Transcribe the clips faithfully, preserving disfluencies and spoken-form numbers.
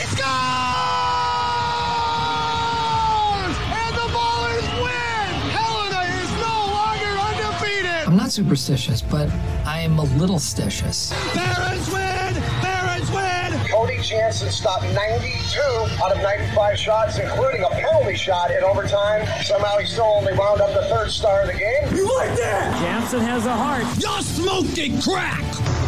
Scores! And the Ballers win! Helena is no longer undefeated! I'm not superstitious, but I am a little stitious. Barons win! Barons win! Cody Jansen stopped ninety-two out of ninety-five shots, including a penalty shot in overtime. Somehow he still only wound up the third star of the game. You like that? Jansen has a heart. Y'all smoked it crack!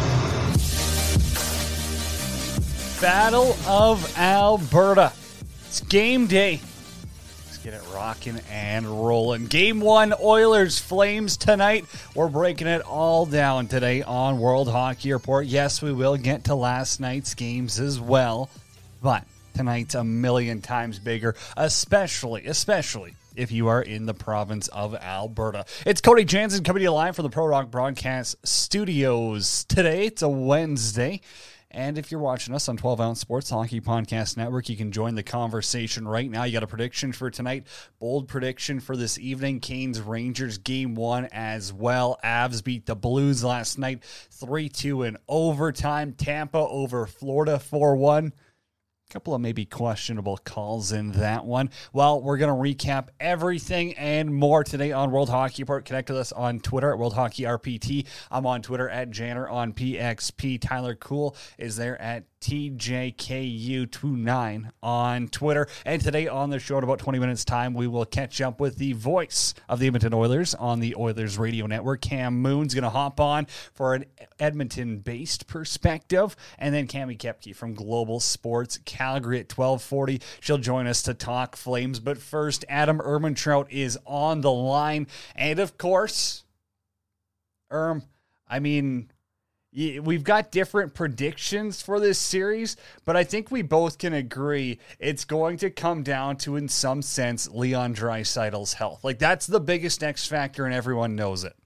Battle of Alberta. It's game day. Let's get it rocking and rolling. Game one, Oilers Flames tonight. We're breaking it all down today on World Hockey Report. Yes, we will get to last night's games as well, but tonight's a million times bigger, especially, especially if you are in the province of Alberta. It's Cody Jansen coming to you live from the Pro Rock Broadcast Studios. Today, it's a Wednesday. And if you're watching us on twelve ounce Sports Hockey Podcast Network, you can join the conversation right now. You got a prediction for tonight, bold prediction for this evening. Canes Rangers game one as well. Avs beat the Blues last night three two in overtime. Tampa over Florida four one. Couple of maybe questionable calls in that one. Well, we're going to recap everything and more today on World Hockey Report. Connect with us on Twitter at World Hockey R P T. I'm on Twitter at Janner on P X P. Tyler Cool is there at T J K U twenty-nine on Twitter. And today on the show in about twenty minutes time, we will catch up with the voice of the Edmonton Oilers on the Oilers Radio Network. Cam Moon's going to hop on for an Edmonton-based perspective. And then Cami Kepke from Global Sports Calgary at twelve forty. She'll join us to talk Flames. But first, Adam Ermintrout is on the line. And of course, Erm, I mean, we've got different predictions for this series, but I think we both can agree it's going to come down to, in some sense, Leon Draisaitl's health. Like, that's the biggest X factor, and everyone knows it.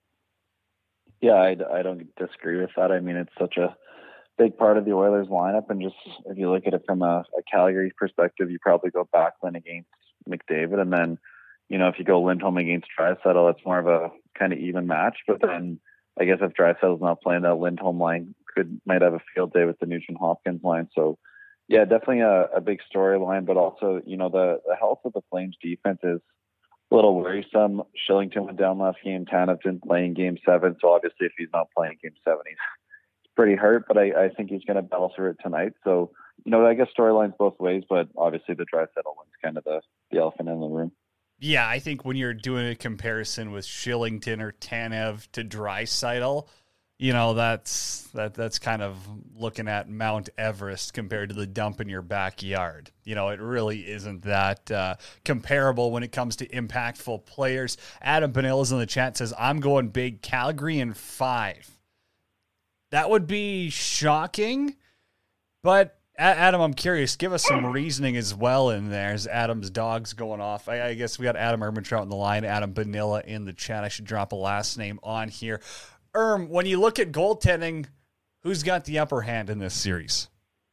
Yeah, I, I don't disagree with that. I mean, it's such a big part of the Oilers lineup, and just if you look at it from a, a Calgary perspective, you probably go Backlund against McDavid, and then, you know, if you go Lindholm against Draisaitl, it's more of a kind of even match, but then I guess if Draisaitl's not playing, that Lindholm line could might have a field day with the Nugent Hopkins line. So, yeah, definitely a, a big storyline. But also, you know, the, the health of the Flames defense is a little worrisome. Shillington went down last game. Tanev didn't play in Game Seven. So obviously, if he's not playing Game Seven, he's pretty hurt. But I, I think he's going to battle through it tonight. So, you know, I guess storylines both ways. But obviously, the Draisaitl one's kind of the, the elephant in the room. Yeah, I think when you're doing a comparison with Shillington or Tanev to Draisaitl, you know, that's that that's kind of looking at Mount Everest compared to the dump in your backyard. You know, it really isn't that uh, comparable when it comes to impactful players. Adam Panilla's in the chat says, I'm going big Calgary in five. That would be shocking, but Adam, I'm curious. Give us some reasoning as well in there as Adam's dog's going off. I, I guess we got Adam Ermintrout on the line, Adam Panilla in the chat. I should drop a last name on here. Erm, when you look at goaltending, who's got the upper hand in this series?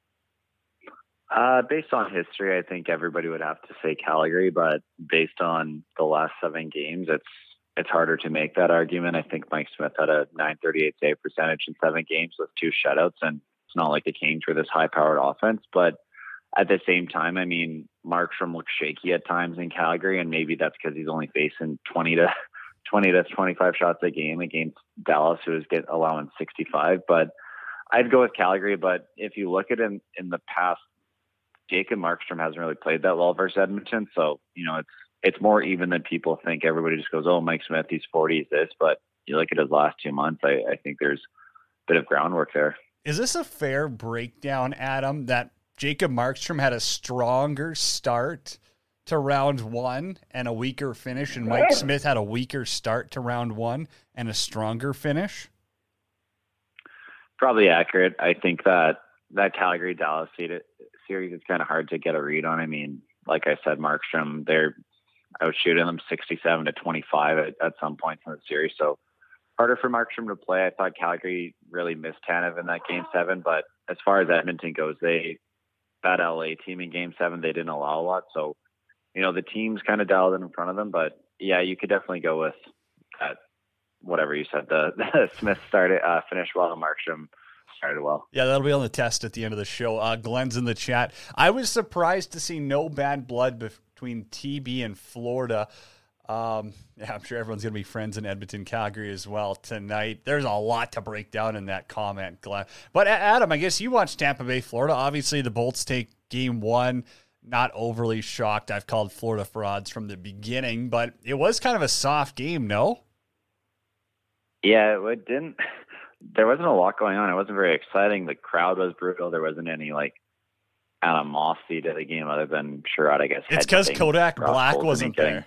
Uh, based on history, I think everybody would have to say Calgary, but based on the last seven games, it's it's harder to make that argument. I think Mike Smith had a nine thirty-eight save percentage in seven games with two shutouts, and it's not like the Canes were this high-powered offense, but at the same time, I mean, Markstrom looks shaky at times in Calgary, and maybe that's because he's only facing twenty to twenty-five shots a game against Dallas, who is get allowing sixty-five. But I'd go with Calgary. But if you look at him in the past, Jacob Markstrom hasn't really played that well versus Edmonton, so you know it's it's more even than people think. Everybody just goes, "Oh, Mike Smith, he's forty, he's this." But you look at his last two months, I, I think there's a bit of groundwork there. Is this a fair breakdown, Adam, that Jacob Markstrom had a stronger start to round one and a weaker finish, and Mike Smith had a weaker start to round one and a stronger finish? Probably accurate. I think that that Calgary-Dallas series is kind of hard to get a read on. I mean, like I said, Markstrom, they're I was shooting them sixty-seven to twenty-five at, at some points in the series, so harder for Markstrom to play. I thought Calgary really missed Tanev in that game seven, but as far as Edmonton goes, they that L A team in game seven, they didn't allow a lot. So, you know, the team's kind of dialed in in front of them, but yeah, you could definitely go with that, whatever you said, the, the Smith started, uh, finished well, and Markstrom started well. Yeah, that'll be on the test at the end of the show. Uh, Glenn's in the chat. I was surprised to see no bad blood between T B and Florida. Um, yeah, I'm sure everyone's going to be friends in Edmonton, Calgary as well tonight. There's a lot to break down in that comment, Glenn. But Adam, I guess you watched Tampa Bay, Florida. Obviously, the Bolts take game one. Not overly shocked. I've called Florida frauds from the beginning, but it was kind of a soft game, no? Yeah, it didn't. There wasn't a lot going on. It wasn't very exciting. The crowd was brutal. There wasn't any like animosity to the game other than Sherrod, I guess. It's because Kodak Black wasn't there.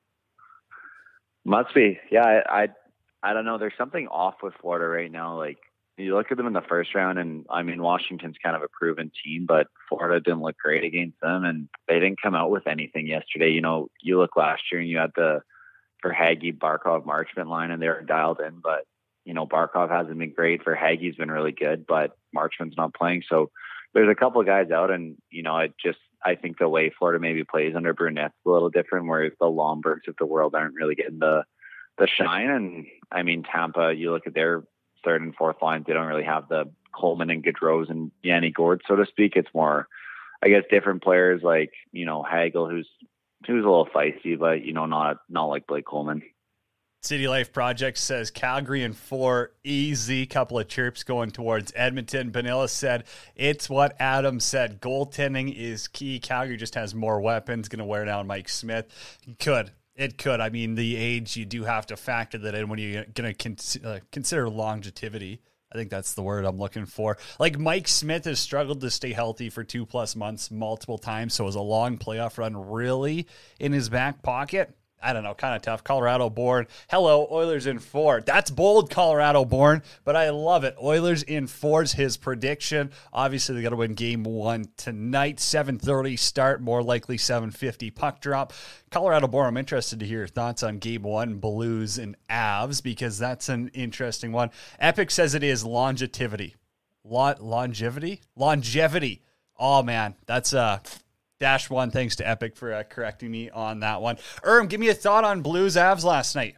Must be. Yeah, I, I I don't know. There's something off with Florida right now. Like, you look at them in the first round, and I mean, Washington's kind of a proven team, but Florida didn't look great against them, and they didn't come out with anything yesterday. You know, you look last year, and you had the Verhaeghe, Barkov, Marchment line, and they were dialed in, but, you know, Barkov hasn't been great. Verhaeghe's been really good, but Marchment's not playing. So there's a couple of guys out, and, you know, it just, I think the way Florida maybe plays under Brunette's a little different, where the Lombergs of the world aren't really getting the the shine. And I mean, Tampa, you look at their third and fourth lines, they don't really have the Coleman and Gaudreaus and Yanni Gourde, so to speak. It's more, I guess, different players like, you know, Hagel, who's who's a little feisty, but, you know, not not like Blake Coleman. City Life Project says Calgary in four, easy. Couple of chirps going towards Edmonton. Vanilla said, it's what Adam said. Goaltending is key. Calgary just has more weapons. Going to wear down Mike Smith. It could. It could. I mean, the age, you do have to factor that in when you're going to con- uh, consider longevity. I think that's the word I'm looking for. Like, Mike Smith has struggled to stay healthy for two plus months multiple times. So is a long playoff run really in his back pocket? I don't know, kind of tough. Colorado born. Hello, Oilers in four. That's bold, Colorado born, but I love it. Oilers in four's his prediction. Obviously, they got to win game one tonight. seven thirty start, more likely seven fifty puck drop. Colorado born, I'm interested to hear your thoughts on game one, Blues and Avs, because that's an interesting one. Epic says it is longevity. Lo- longevity? Longevity. Oh, man, that's uh Dash one, thanks to Epic for uh, correcting me on that one. Erm, give me a thought on Blues Avs last night.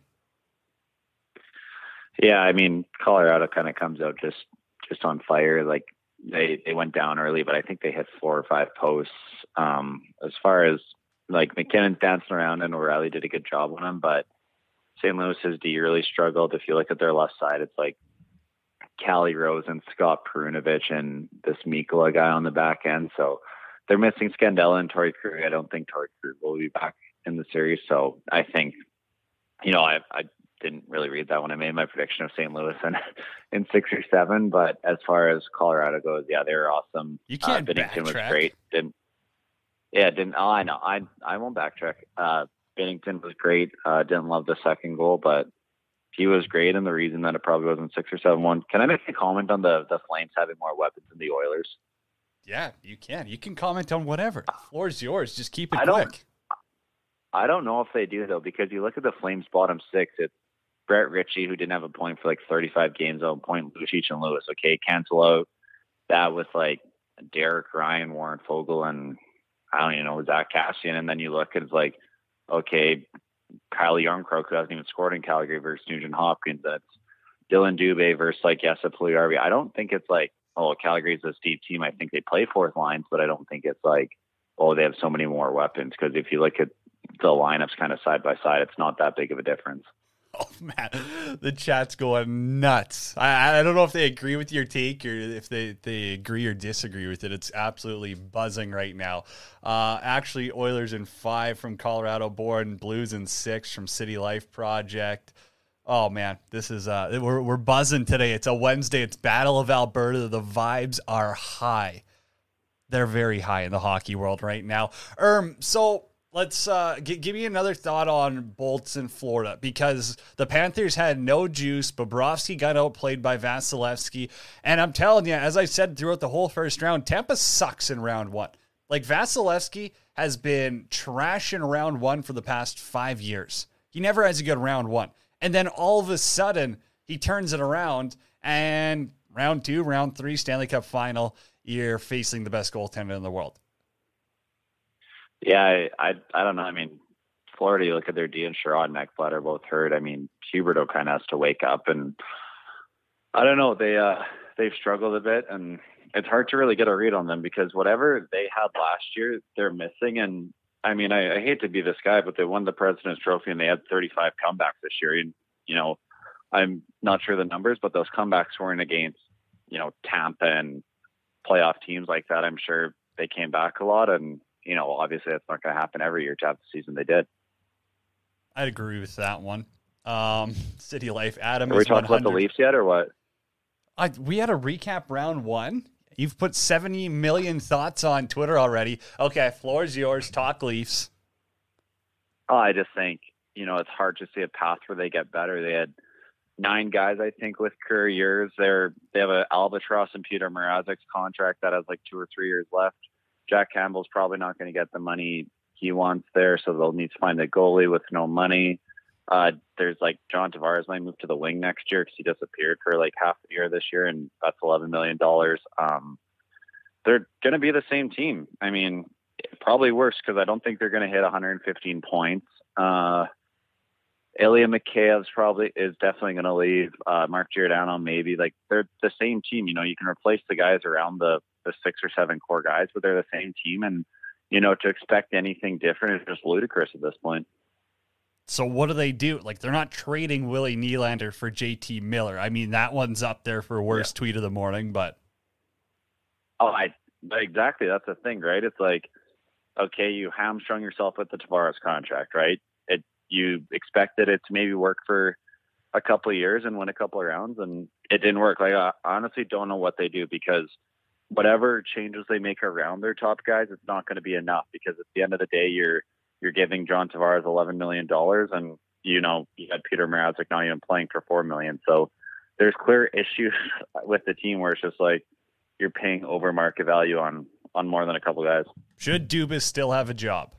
Yeah, I mean, Colorado kind of comes out just just on fire. Like, they, they went down early, but I think they hit four or five posts. Um, as far as, like, McKinnon's dancing around and O'Reilly did a good job on him, but Saint Louis's D really struggled. If you look at their left side, it's like Callie Rose and Scott Perunovich and this Mikkola guy on the back end. So they're missing Scandella and Torrey Krug. I don't think Torrey Krug will be back in the series. So I think, you know, I I didn't really read that when I made my prediction of Saint Louis in, in six or seven. But as far as Colorado goes, yeah, they were awesome. You can't uh, Binnington backtrack. was great. Didn't, yeah, didn't. Oh, I know. I I won't backtrack. Uh, Binnington was great. Uh, didn't love the second goal, but he was great. And the reason that it probably wasn't six or seven one. Can I make a comment on the the Flames having more weapons than the Oilers? Yeah, you can. You can comment on whatever. The floor's yours. Just keep it I quick. Don't, I don't know if they do, though, because you look at the Flames' bottom six. It's Brett Ritchie, who didn't have a point for like thirty-five games, on point, Lucic and Lewis. Okay, cancel out that with like Derek Ryan, Warren Fogle, and I don't even know, Zach Cassian. And then you look and it's like, okay, Kyle Yarncroke, who hasn't even scored in Calgary, versus Nugent Hopkins. That's Dylan Dubé versus like Jesse Puljujarvi. I don't think it's like, oh, Calgary's a steep team. I think they play fourth lines, but I don't think it's like, oh, they have so many more weapons. Because if you look at the lineups kind of side by side, it's not that big of a difference. Oh, man, the chat's going nuts. I, I don't know if they agree with your take or if they, they agree or disagree with it. It's absolutely buzzing right now. Uh, actually, Oilers in five from Colorado born, Blues in six from City Life Project. Oh, man, this is, uh, we're, we're buzzing today. It's a Wednesday. It's Battle of Alberta. The vibes are high. They're very high in the hockey world right now. Um, so let's uh, g- give me another thought on Bolts in Florida, because the Panthers had no juice. Bobrovsky got outplayed by Vasilevsky. And I'm telling you, as I said throughout the whole first round, Tampa sucks in round one. Like, Vasilevsky has been trash in round one for the past five years. He never has a good round one. And then all of a sudden, he turns it around, and round two, round three, Stanley Cup final, you're facing the best goaltender in the world. Yeah, I, I, I don't know. I mean, Florida, you look at their D and Sherrod and Ekblad are both hurt. I mean, Huberdeau kind of has to wake up, and I don't know. They uh, they've struggled a bit, and it's hard to really get a read on them because whatever they had last year, they're missing. And I mean, I, I hate to be this guy, but they won the President's Trophy and they had thirty-five comebacks this year. And, you know, I'm not sure the numbers, but those comebacks weren't against, you know, Tampa and playoff teams like that. I'm sure they came back a lot. And, you know, obviously that's not going to happen every year to have the season they did. I'd agree with that one. Um, City Life, Adam. Are we talking about the Leafs yet or what? I, we had a recap round one. You've put seventy million thoughts on Twitter already. Okay, floor's yours. Talk Leafs. Oh, I just think, you know, it's hard to see a path where they get better. They had nine guys, I think, with career years. They're, they have an albatross in Peter Mrazek's contract that has like two or three years left. Jack Campbell's probably not going to get the money he wants there, so they'll need to find a goalie with no money. Uh, there's like John Tavares might move to the wing next year because he disappeared for like half the year this year, and that's eleven million dollars. Um, they're going to be the same team. I mean, probably worse because I don't think they're going to hit one hundred fifteen points. Uh, Ilya Mikheyev's probably is definitely going to leave. Uh, Mark Giordano maybe. Like they're the same team. You know, you can replace the guys around the the six or seven core guys, but they're the same team. And you know, to expect anything different is just ludicrous at this point. So what do they do? Like, they're not trading Willie Nylander for J T Miller. I mean, that one's up there for worst yeah. tweet of the morning, but. Oh, I exactly. That's the thing, right? It's like, okay, you hamstrung yourself with the Tavares contract, right? It You expected it to maybe work for a couple of years and win a couple of rounds, and it didn't work. Like, I honestly don't know what they do because whatever changes they make around their top guys, it's not going to be enough because at the end of the day, you're you're giving John Tavares eleven million dollars and, you know, you had Peter Mrazek not even playing for four million dollars. So there's clear issues with the team where it's just like you're paying over market value on, on more than a couple guys. Should Dubas still have a job?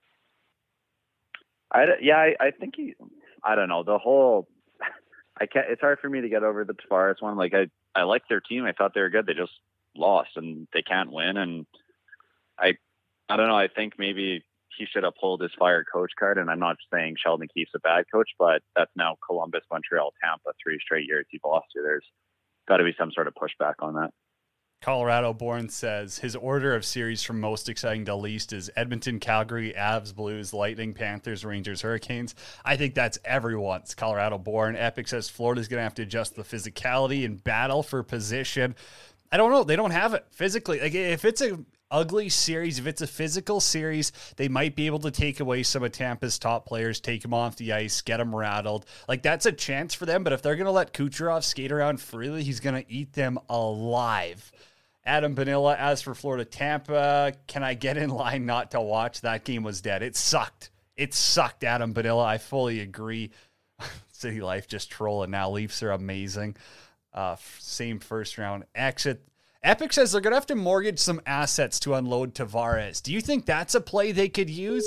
I, yeah, I, I think he, I don't know, the whole, I can't, it's hard for me to get over the Tavares one. Like I, I like their team. I thought they were good. They just lost and they can't win. And I, I don't know. I think maybe he should uphold his fired coach card. And I'm not saying Sheldon Keefe's a bad coach, but that's now Columbus, Montreal, Tampa, three straight years he's lost to. There's got to be some sort of pushback on that. Colorado Born says his order of series from most exciting to least is Edmonton, Calgary, Avs, Blues, Lightning, Panthers, Rangers, Hurricanes. I think that's everyone's. Colorado Born. Epic says Florida's going to have to adjust the physicality and battle for position. I don't know. They don't have it physically. Like if it's a ugly series, if it's a physical series, they might be able to take away some of Tampa's top players, take them off the ice, get them rattled. Like that's a chance for them. But if they're going to let Kucherov skate around freely, he's going to eat them alive. Adam Panilla, as for Florida Tampa, can I get in line not to watch? That game was dead. It sucked. It sucked, Adam Panilla. I fully agree. City Life just trolling now. Leafs are amazing. Uh, same first round exit. Epic says they're going to have to mortgage some assets to unload Tavares. Do you think that's a play they could use?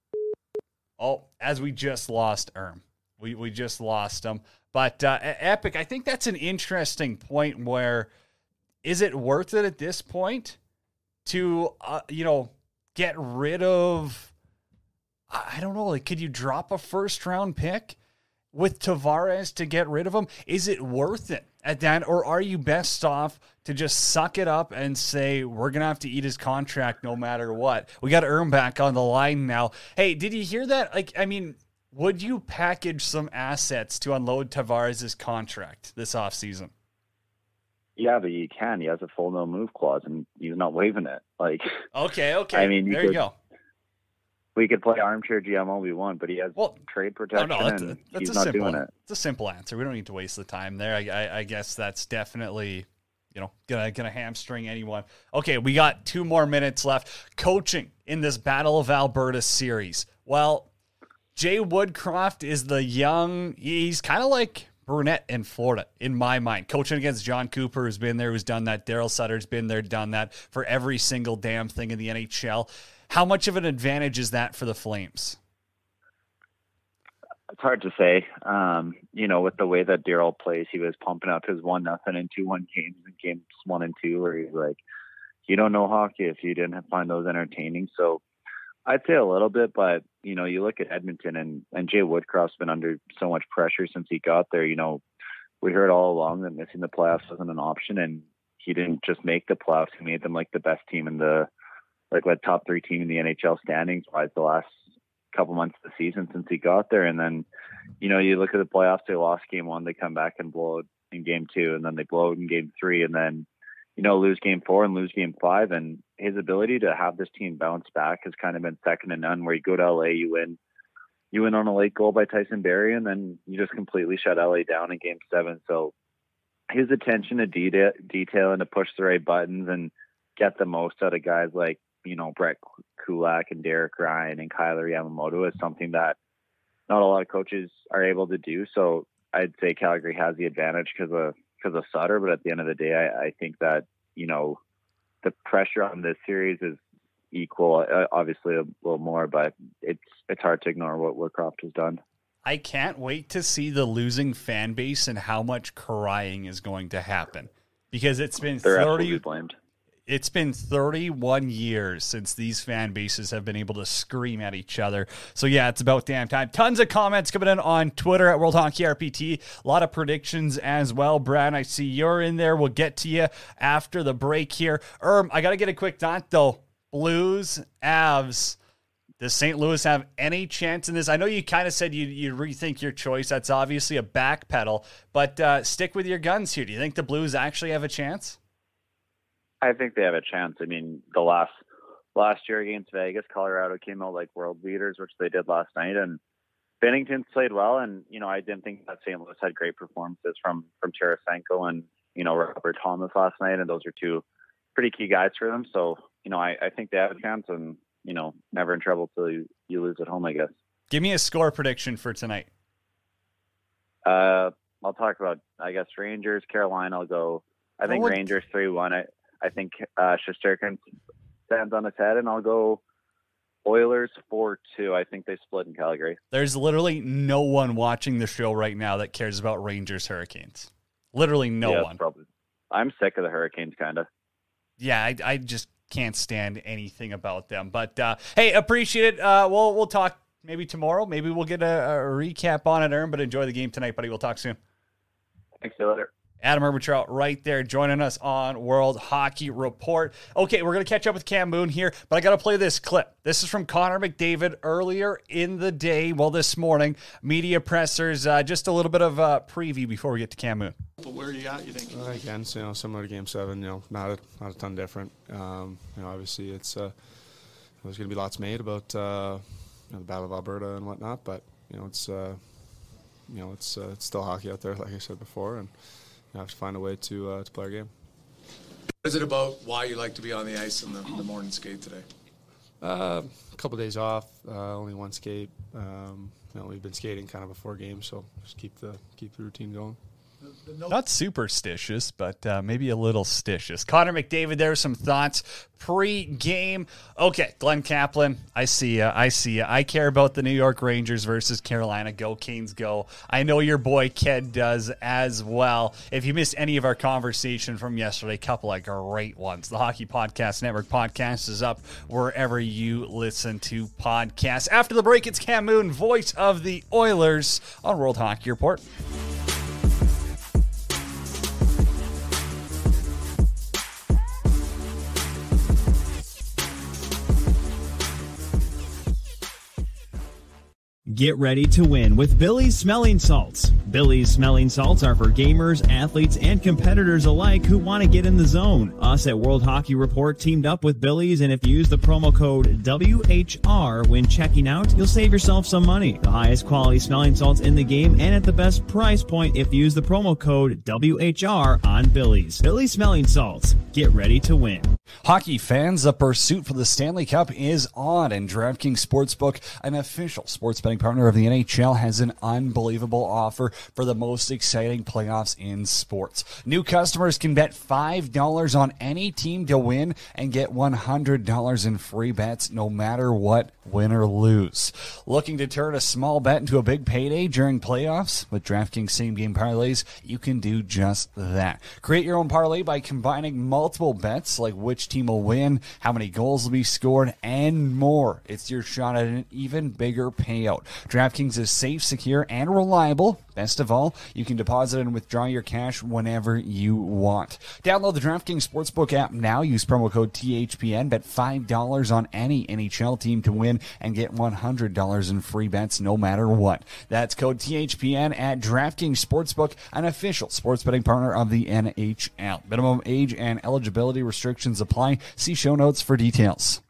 Oh, as we just lost Erm. We we just lost him. But uh, Epic, I think that's an interesting point where is it worth it at this point to, uh, you know, get rid of, I don't know, like could you drop a first round pick with Tavares to get rid of him? Is it worth it at that? Or are you best off to just suck it up and say, we're going to have to eat his contract no matter what? We got Erm back on the line now. Hey, did you hear that? Like, I mean, would you package some assets to unload Tavares' contract this offseason? Yeah, but you can. He has a full no move clause and he's not waiving it. Like, okay, okay. I mean, you there could, you go. We could play armchair G M all we want, but he has well, trade protection no, no, that's and a, that's he's a not simple, doing it. It's a simple answer. We don't need to waste the time there. I, I, I guess that's definitely, you know, gonna gonna hamstring anyone. Okay, we got two more minutes left. Coaching in this Battle of Alberta series. Well, Jay Woodcroft is the young. He's kind of like Burnett in Florida, in my mind. Coaching against John Cooper, who's been there, who's done that. Daryl Sutter's been there, done that for every single damn thing in the N H L. How much of an advantage is that for the Flames? It's hard to say. Um, you know, with the way that Daryl plays, he was pumping up his one nothing and two one games in games one and two, where he's like, "You don't know hockey if you didn't find those entertaining." So, I'd say a little bit, but you know, you look at Edmonton and and Jay Woodcroft's been under so much pressure since he got there. You know, we heard all along that missing the playoffs wasn't an option, and he didn't just make the playoffs. He made them like the best team in the, like what top three team in the N H L standings wise the last couple months of the season since he got there. And then, you know, you look at the playoffs, they lost game one, they come back and blow it in game two, and then they blow it in game three, and then, you know, lose game four and lose game five. And his ability to have this team bounce back has kind of been second to none, where you go to L A, you win, you win on a late goal by Tyson Barrie, and then you just completely shut L A down in game seven. So his attention to detail, detail and to push the right buttons and get the most out of guys like, you know, Brett Kulak and Derek Ryan and Kyler Yamamoto is something that not a lot of coaches are able to do. So I'd say Calgary has the advantage because of, because of Sutter. But at the end of the day, I, I think that, you know, the pressure on this series is equal, uh, obviously a little more, but it's, it's hard to ignore what Woodcroft has done. I can't wait to see the losing fan base and how much crying is going to happen, because it's been They're thirty blamed. It's been thirty-one years since these fan bases have been able to scream at each other. So, yeah, it's about damn time. Tons of comments coming in on Twitter at World Hockey R P T. A lot of predictions as well. Brad, I see you're in there. We'll get to you after the break here. Erm, I got to get a quick thought, though. Blues, Avs. Does Saint Louis have any chance in this? I know you kind of said you you rethink your choice. That's obviously a backpedal. But uh, stick with your guns here. Do you think the Blues actually have a chance? I think they have a chance. I mean, the last last year against Vegas, Colorado came out like world leaders, which they did last night, and Bennington played well. And you know, I didn't think that Saint Louis had great performances from from Tarasenko and you know Robert Thomas last night, and those are two pretty key guys for them. So you know, I, I think they have a chance, and you know, never in trouble till you, you lose at home, I guess. Give me a score prediction for tonight. Uh, I'll talk about, I guess, Rangers, Carolina. I'll go. I think Oh, Rangers three one. I I think uh, Shesterkin stands on his head, and I'll go Oilers four two. I think they split in Calgary. There's literally no one watching the show right now that cares about Rangers Hurricanes. Literally no yeah, one. Probably. I'm sick of the Hurricanes, kind of. Yeah, I, I just can't stand anything about them. But uh, hey, appreciate it. Uh, we'll we'll talk maybe tomorrow. Maybe we'll get a, a recap on it, Aaron. But enjoy the game tonight, buddy. We'll talk soon. Thanks, see you later. Adam Erbentrout right there joining us on World Hockey Report. Okay, we're going to catch up with Cam Moon here, but I got to play this clip. This is from Connor McDavid earlier in the day, well, this morning. Media pressers, uh, just a little bit of a preview before we get to Cam Moon. But where are you at, you think? Uh, again, you know, similar to Game Seven, you know, not a, not a ton different. Um, you know, obviously, it's uh, there's going to be lots made about uh, you know, the Battle of Alberta and whatnot, but you know, it's uh, you know, it's uh, it's still hockey out there, like I said before, and you have to find a way to uh, to play our game. What is it about why you like to be on the ice in the, the morning skate today? Uh, a couple of days off, uh, only one skate. Um, you know, we've been skating kind of before games, so just keep the keep the routine going. Not superstitious, but uh, maybe a little stitious. Connor McDavid there, some thoughts pre-game. Okay, Glenn Kaplan, I see ya. I see ya. I care about the New York Rangers versus Carolina. Go Canes, go. I know your boy Ked does as well. If you missed any of our conversation from yesterday, a couple of great ones. The Hockey Podcast Network podcast is up wherever you listen to podcasts. After the break, it's Cam Moon, voice of the Oilers on World Hockey Report. Get ready to win with Billy's Smelling Salts. Billy's Smelling Salts are for gamers, athletes, and competitors alike who want to get in the zone. Us at World Hockey Report teamed up with Billy's, and if you use the promo code W H R when checking out, you'll save yourself some money. The highest quality smelling salts in the game and at the best price point if you use the promo code W H R on Billy's. Billy's Smelling Salts. Get ready to win. Hockey fans, the pursuit for the Stanley Cup is on, and DraftKings Sportsbook, an official sports betting partner of the N H L, has an unbelievable offer for the most exciting playoffs in sports. New customers can bet five dollars on any team to win and get one hundred dollars in free bets no matter what, win or lose. Looking to turn a small bet into a big payday during playoffs? With DraftKings same-game parlays, you can do just that. Create your own parlay by combining multiple bets, like which which team will win, how many goals will be scored, and more. It's your shot at an even bigger payout. DraftKings is safe, secure, and reliable. Best of all, you can deposit and withdraw your cash whenever you want. Download the DraftKings Sportsbook app now. Use promo code T H P N. Bet five dollars on any N H L team to win and get one hundred dollars in free bets no matter what. That's code T H P N at DraftKings Sportsbook, an official sports betting partner of the N H L. Minimum age and eligibility restrictions apply. See show notes for details.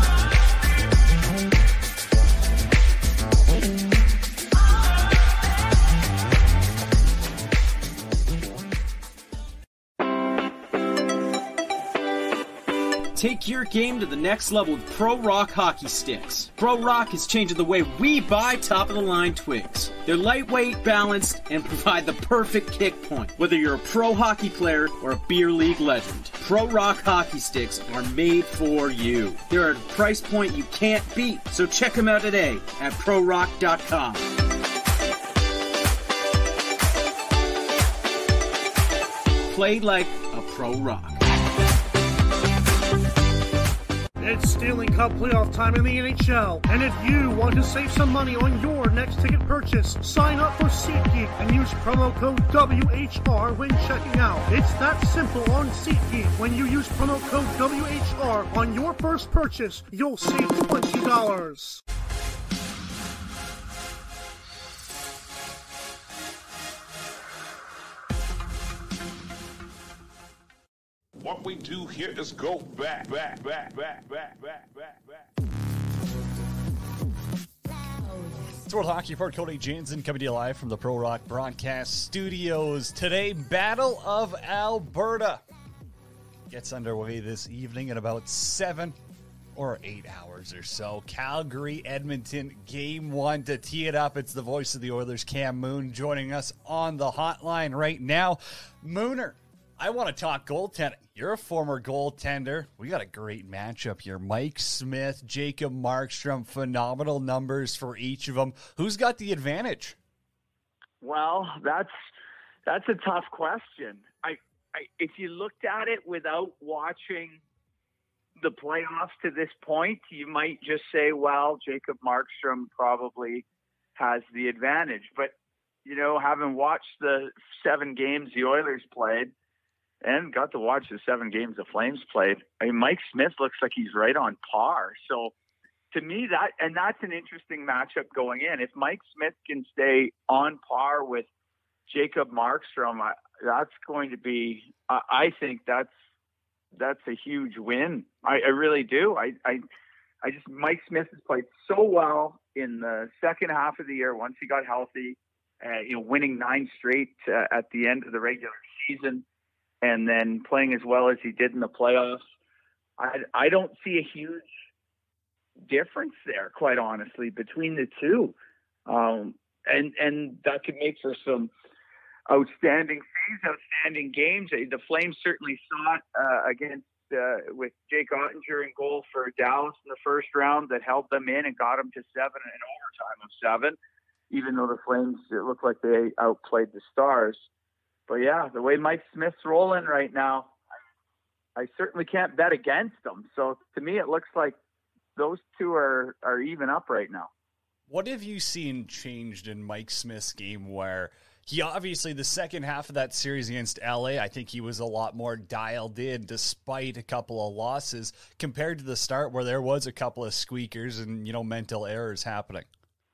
Take your game to the next level with Pro Rock hockey sticks. Pro Rock is changing the way we buy top-of-the-line twigs. They're lightweight, balanced, and provide the perfect kick point, whether you're a pro hockey player or a beer league legend. Pro Rock hockey sticks are made for you. They're at a price point you can't beat, so check them out today at pro rock dot com. Play like a Pro Rock. It's Stanley Cup playoff time in the N H L, and if you want to save some money on your next ticket purchase, sign up for SeatGeek and use promo code W H R when checking out. It's that simple on SeatGeek. When you use promo code W H R on your first purchase, you'll save twenty dollars. What we do here is go back, back, back, back, back, back, back, back. It's World Hockey Report. Cody Jansen coming to you live from the Pro Rock Broadcast Studios. Today, Battle of Alberta gets underway this evening in about seven or eight hours or so. Calgary, Edmonton, game one to tee it up. It's the voice of the Oilers, Cam Moon, joining us on the hotline right now. Mooner, I want to talk goaltending. You're a former goaltender. We got a great matchup here. Mike Smith, Jacob Markstrom, phenomenal numbers for each of them. Who's got the advantage? Well, that's that's a tough question. I, I if you looked at it without watching the playoffs to this point, you might just say, well, Jacob Markstrom probably has the advantage. But, you know, having watched the seven games the Oilers played, and got to watch the seven games the Flames played, I mean, Mike Smith looks like he's right on par. So to me, that, and that's an interesting matchup going in. If Mike Smith can stay on par with Jacob Markstrom, I, that's going to be, I, I think that's, that's a huge win. I, I really do. I, I, I just, Mike Smith has played so well in the second half of the year once he got healthy, uh, you know, winning nine straight uh, at the end of the regular season, and then playing as well as he did in the playoffs. I, I don't see a huge difference there, quite honestly, between the two. Um, and, and that could make for some outstanding things, outstanding games. The Flames certainly saw it uh, against uh, with Jake Ottinger in goal for Dallas in the first round that held them in and got them to seven in overtime of seven, even though the Flames, it looked like they outplayed the Stars. But yeah, the way Mike Smith's rolling right now, I, I certainly can't bet against them. So to me, it looks like those two are, are even up right now. What have you seen changed in Mike Smith's game where he obviously, the second half of that series against L A, I think he was a lot more dialed in despite a couple of losses compared to the start where there was a couple of squeakers and, you know, mental errors happening?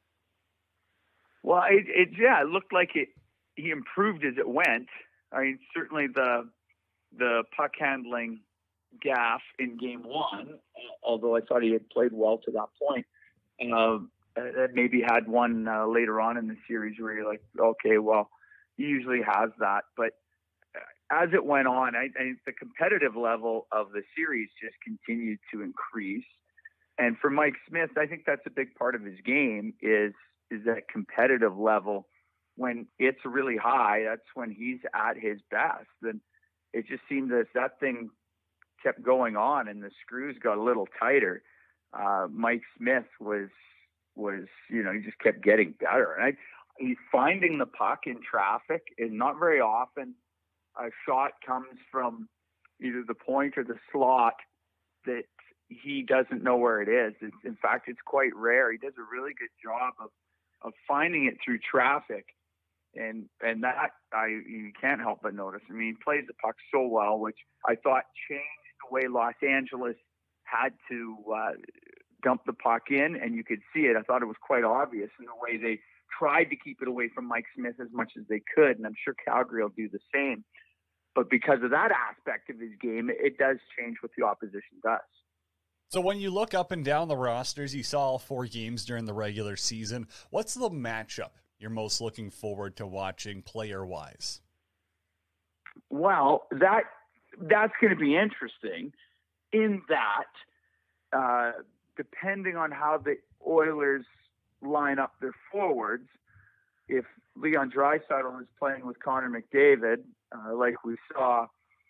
Well, it, it yeah, it looked like it, he improved as it went. I mean, certainly the the puck handling gaff in game one, although I thought he had played well to that point, uh, maybe had one uh, later on in the series where you're like, okay, well, he usually has that. But as it went on, I, I think the competitive level of the series just continued to increase. And for Mike Smith, I think that's a big part of his game is is that competitive level. When it's really high, that's when he's at his best. And it just seemed that that thing kept going on and the screws got a little tighter. Uh, Mike Smith was, was, you know, he just kept getting better. And I, he's finding the puck in traffic, and not very often a shot comes from either the point or the slot that he doesn't know where it is. It's, in fact, it's quite rare. He does a really good job of, of finding it through traffic. And and that I you can't help but notice. I mean, he plays the puck so well, which I thought changed the way Los Angeles had to uh, dump the puck in, and you could see it. I thought it was quite obvious in the way they tried to keep it away from Mike Smith as much as they could, and I'm sure Calgary will do the same. But because of that aspect of his game, it does change what the opposition does. So when you look up and down the rosters, you saw all four games during the regular season. What's the matchup you're most looking forward to watching player-wise? Well, that that's going to be interesting in that, uh, depending on how the Oilers line up their forwards, if Leon Draisaitl is playing with Connor McDavid, uh, like we saw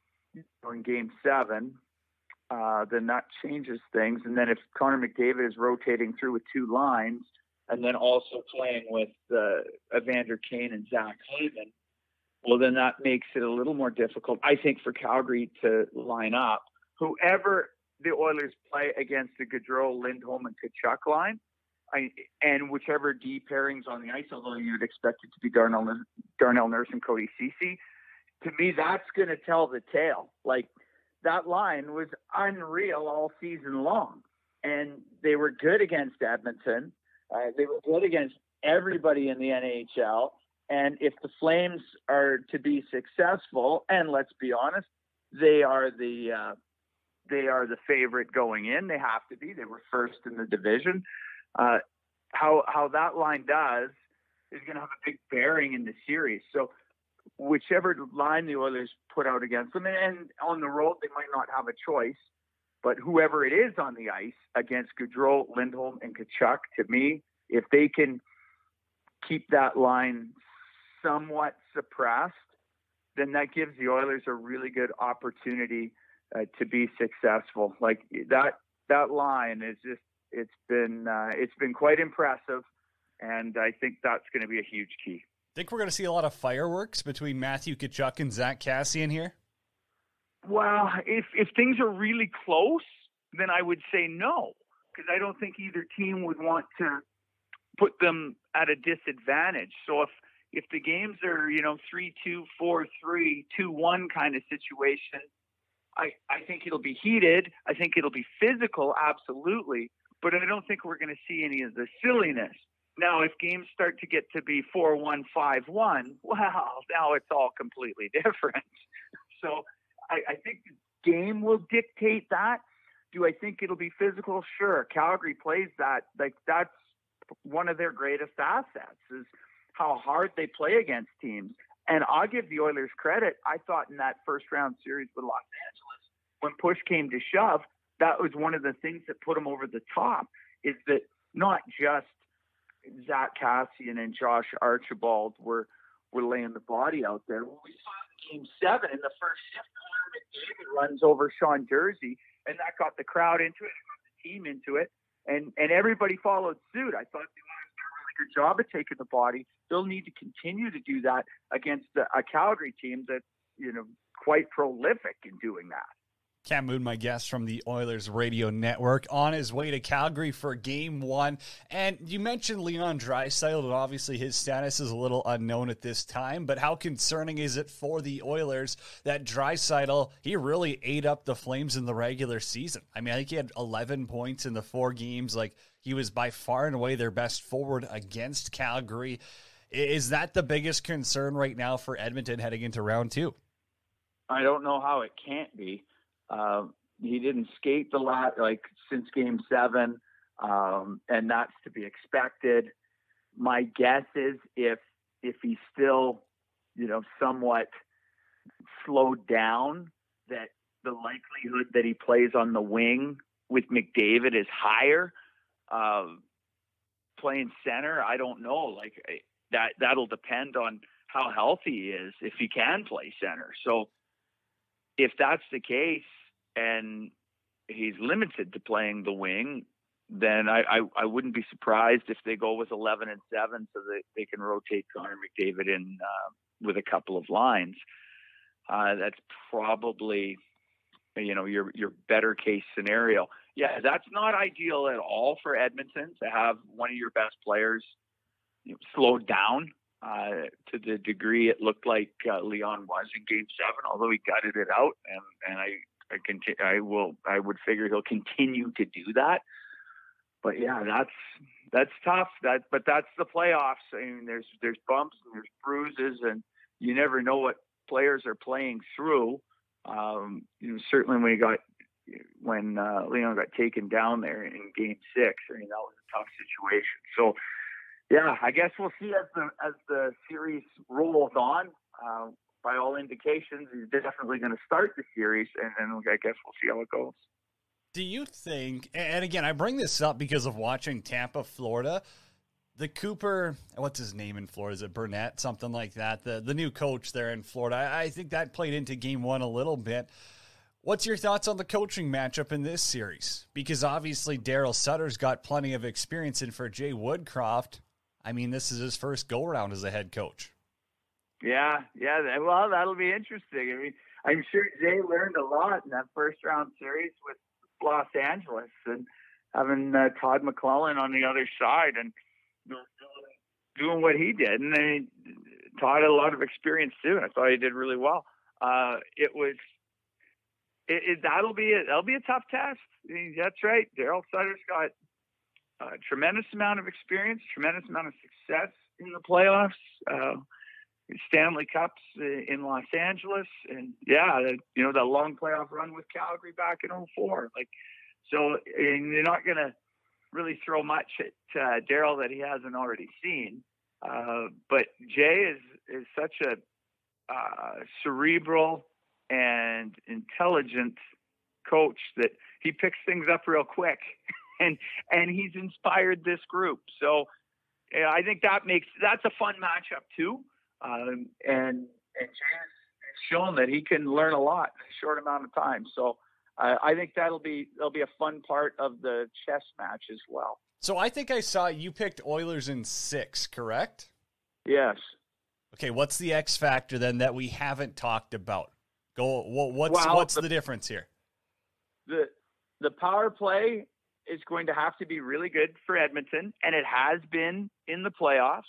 in Game seven, uh, then that changes things. And then if Connor McDavid is rotating through with two lines, and then also playing with uh, Evander Kane and Zach Hyman, well, then that makes it a little more difficult, I think, for Calgary to line up. Whoever the Oilers play against the Gaudreau, Lindholm, and Tkachuk line, I, and whichever D pairings on the ice, although you'd expect it to be Darnell, Darnell Nurse and Cody Ceci, to me, that's going to tell the tale. Like, that line was unreal all season long, and they were good against Edmonton. Uh, they were good against everybody in the N H L. And if the Flames are to be successful, and let's be honest, they are the uh, they are the favorite going in. They have to be. They were first in the division. Uh, how how that line does is going to have a big bearing in the series. So whichever line the Oilers put out against them, and on the road they might not have a choice. But whoever it is on the ice against Gaudreau, Lindholm, and Tkachuk, to me, if they can keep that line somewhat suppressed, then that gives the Oilers a really good opportunity uh, to be successful. Like that, that line is just, it's been, uh, it's been quite impressive. And I think that's going to be a huge key. Think we're going to see a lot of fireworks between Matthew Tkachuk and Zach Kassian here? Well, if if things are really close, then I would say no, because I don't think either team would want to put them at a disadvantage. So if if the games are, you know, three two, four three, two one kind of situation, I, I think it'll be heated. I think it'll be physical, absolutely. But I don't think we're going to see any of the silliness. Now, if games start to get to be four one, five one, well, now it's all completely different. So I, I think the game will dictate that. Do I think it'll be physical? Sure. Calgary plays that. Like, that's one of their greatest assets is how hard they play against teams. And I'll give the Oilers credit. I thought in that first round series with Los Angeles, when push came to shove, that was one of the things that put them over the top, is that not just Zach Kassian and Josh Archibald were, were laying the body out there. When we saw in Game seven in the first shift, Connor McDavid runs over Sean Jersey, and that got the crowd into it, got the team into it, and, and everybody followed suit. I thought they wanted to do a really good job of taking the body. They'll need to continue to do that against a, a Calgary team that's, you know, quite prolific in doing that. Cam Moon, my guest from the Oilers Radio Network, on his way to Calgary for Game One. And you mentioned Leon Draisaitl, and obviously his status is a little unknown at this time. But how concerning is it for the Oilers that Draisaitl, he really ate up the Flames in the regular season? I mean, I think he had eleven points in the four games. Like, he was by far and away their best forward against Calgary. Is that the biggest concern right now for Edmonton heading into round two? I don't know how it can't be. Uh, he didn't skate the lot like since Game Seven, um, and that's to be expected. My guess is if if he's still, you know, somewhat slowed down, that the likelihood that he plays on the wing with McDavid is higher. Uh, playing center, I don't know. Like that, that'll depend on how healthy he is if he can play center. So if that's the case, and he's limited to playing the wing, then I, I, I wouldn't be surprised if they go with eleven and seven so that they can rotate Connor McDavid in uh, with a couple of lines. Uh, that's probably you know, your your better case scenario. Yeah, that's not ideal at all for Edmonton to have one of your best players, you know, slowed down uh, to the degree it looked like uh, Leon was in Game Seven. Although he gutted it out, and and I I, conti- I will I would figure he'll continue to do that. But yeah, that's that's tough. That but that's the playoffs. I mean, there's there's bumps and there's bruises, and you never know what players are playing through. Um, you know, certainly when he got when uh, Leon got taken down there in Game Six, I mean that was a tough situation. So yeah, I guess we'll see as the as the series rolls on. Uh, by all indications, he's definitely going to start the series, and, and I guess we'll see how it goes. Do you think, and again, I bring this up because of watching Tampa, Florida, the Cooper, what's his name in Florida? Is it Burnett? Something like that. The the new coach there in Florida. I, I think that played into game one a little bit. What's your thoughts on the coaching matchup in this series? Because obviously Daryl Sutter's got plenty of experience, and for Jay Woodcroft, I mean, this is his first go-around as a head coach. Yeah, yeah. Well, that'll be interesting. I mean, I'm sure Jay learned a lot in that first-round series with Los Angeles, and having uh, Todd McClellan on the other side and you know, doing what he did. And I mean, Todd had a lot of experience too. And I thought he did really well. Uh, it was, it, it, that'll be a, that'll be a tough test. I mean, that's right. Daryl Sutter's got a tremendous amount of experience, tremendous amount of success in the playoffs, uh, Stanley Cups in Los Angeles, and yeah, you know, that long playoff run with Calgary back in oh four. Like, so and you're not going to really throw much at uh, Daryl that he hasn't already seen. Uh, but Jay is is such a uh, cerebral and intelligent coach that he picks things up real quick, and and he's inspired this group. So yeah, I think that makes that's a fun matchup too. Um, and and Jay has shown that he can learn a lot in a short amount of time. So uh, I think that'll be that'll be a fun part of the chess match as well. So I think I saw you picked Oilers in six, correct? Yes. Okay, what's the X factor then that we haven't talked about? Go. What's well, what's the, the difference here? The the power play is going to have to be really good for Edmonton, and it has been in the playoffs.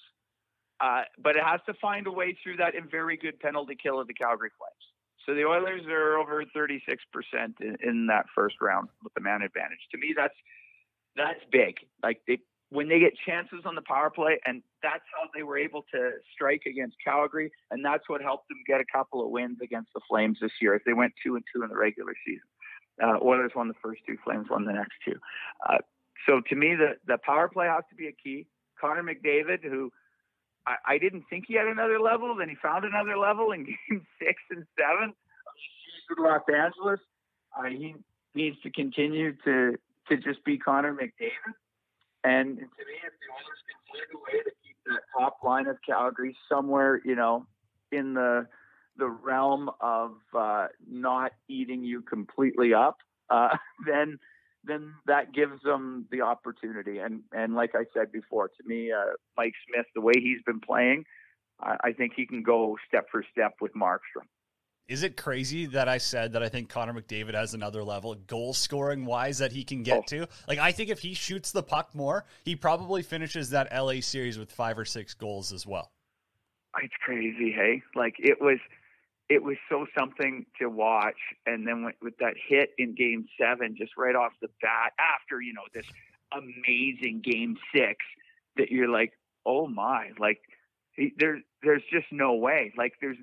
Uh, but it has to find a way through that very good penalty kill of the Calgary Flames. So the Oilers are over thirty-six percent in, in that first round with the man advantage. To me, that's that's big. Like they, when they get chances on the power play, and that's how they were able to strike against Calgary, and that's what helped them get a couple of wins against the Flames this year. As they went two and two in the regular season, uh, Oilers won the first two, Flames won the next two. Uh, so to me, the the power play has to be a key. Connor McDavid, who I, I didn't think he had another level. Then he found another level in game six and seven with Los Angeles. Uh, he needs to continue to to just be Connor McDavid. And to me, if the Oilers can find a way to keep that top line of Calgary somewhere, you know, in the the realm of uh, not eating you completely up, uh, then then that gives them the opportunity. And, and like I said before, to me, uh, Mike Smith, the way he's been playing, I, I think he can go step for step with Markstrom. Is it crazy that I said that I think Connor McDavid has another level, goal scoring wise, that he can get oh. to? Like, I think if he shoots the puck more, he probably finishes that L A series with five or six goals as well. It's crazy, hey? Like, it was... It was so something to watch. And then with, with that hit in game seven, just right off the bat, after, you know, this amazing game six, that you're like, oh my, like he, there, there's just no way. Like there's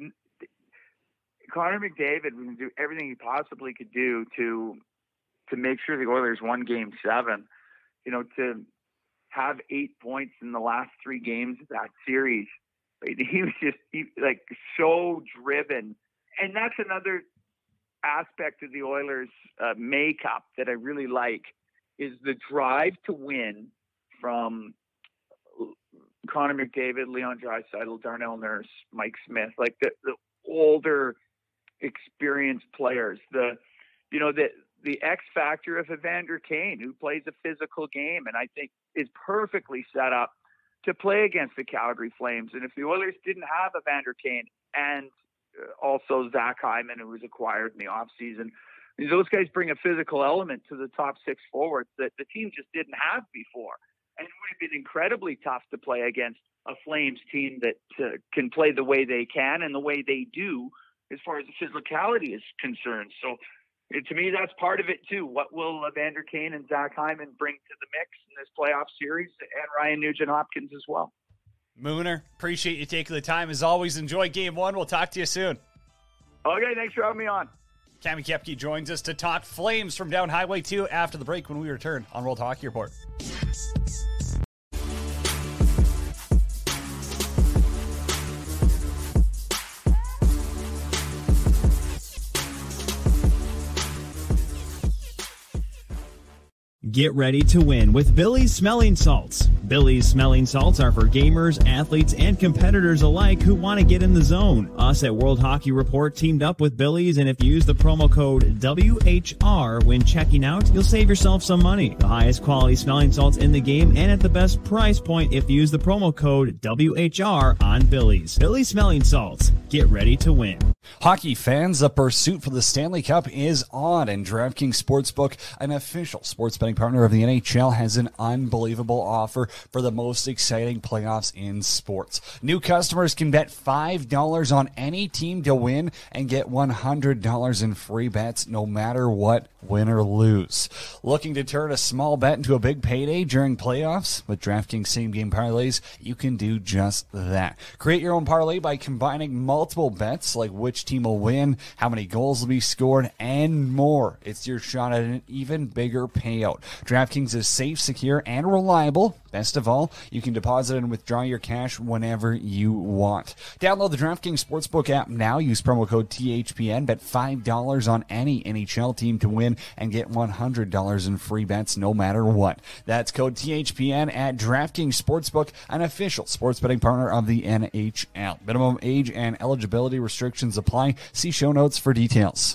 Connor McDavid was going to do everything he possibly could do to, to make sure the Oilers won game seven, you know, to have eight points in the last three games of that series. He was just he, like so driven. And that's another aspect of the Oilers uh, makeup that I really like is the drive to win from Connor McDavid, Leon Draisaitl, Darnell Nurse, Mike Smith, like the, the older experienced players, the, you know, the, the X factor of Evander Kane, who plays a physical game and I think is perfectly set up to play against the Calgary Flames. And if the Oilers didn't have Evander Kane and also Zach Hyman, who was acquired in the offseason those guys bring a physical element to the top six forwards that the team just didn't have before. And it would have been incredibly tough to play against a Flames team that uh, can play the way they can and the way they do as far as the physicality is concerned. So uh, to me, that's part of it too. What will Evander Kane and Zach Hyman bring to the mix in this playoff series, and Ryan Nugent-Hopkins as well? Mooner, appreciate you taking the time. As always, enjoy game one. We'll talk to you soon. Okay, thanks for having me on. Cami Kepke joins us to talk Flames from down Highway two after the break when we return on World Hockey Report. Get ready to win with Billy's Smelling Salts. Billy's Smelling Salts are for gamers, athletes, and competitors alike who want to get in the zone. Us at World Hockey Report teamed up with Billy's, and if you use the promo code W H R when checking out, you'll save yourself some money. The highest quality smelling salts in the game and at the best price point if you use the promo code W H R on Billy's. Billy's Smelling Salts. Get ready to win. Hockey fans, the pursuit for the Stanley Cup is on, and DraftKings Sportsbook, an official sports betting partner of the N H L, has an unbelievable offer for the most exciting playoffs in sports. New customers can bet five dollars on any team to win and get one hundred dollars in free bets no matter what, win or lose. Looking to turn a small bet into a big payday during playoffs? With DraftKings same-game parlays, you can do just that. Create your own parlay by combining multiple bets like which team will win, how many goals will be scored, and more. It's your shot at an even bigger payout. DraftKings is safe, secure, and reliable. Best of all, you can deposit and withdraw your cash whenever you want. Download the DraftKings Sportsbook app now. Use promo code T H P N. Bet five dollars on any N H L team to win and get one hundred dollars in free bets no matter what. That's code T H P N at DraftKings Sportsbook, an official sports betting partner of the N H L. Minimum age and eligibility restrictions apply. See show notes for details.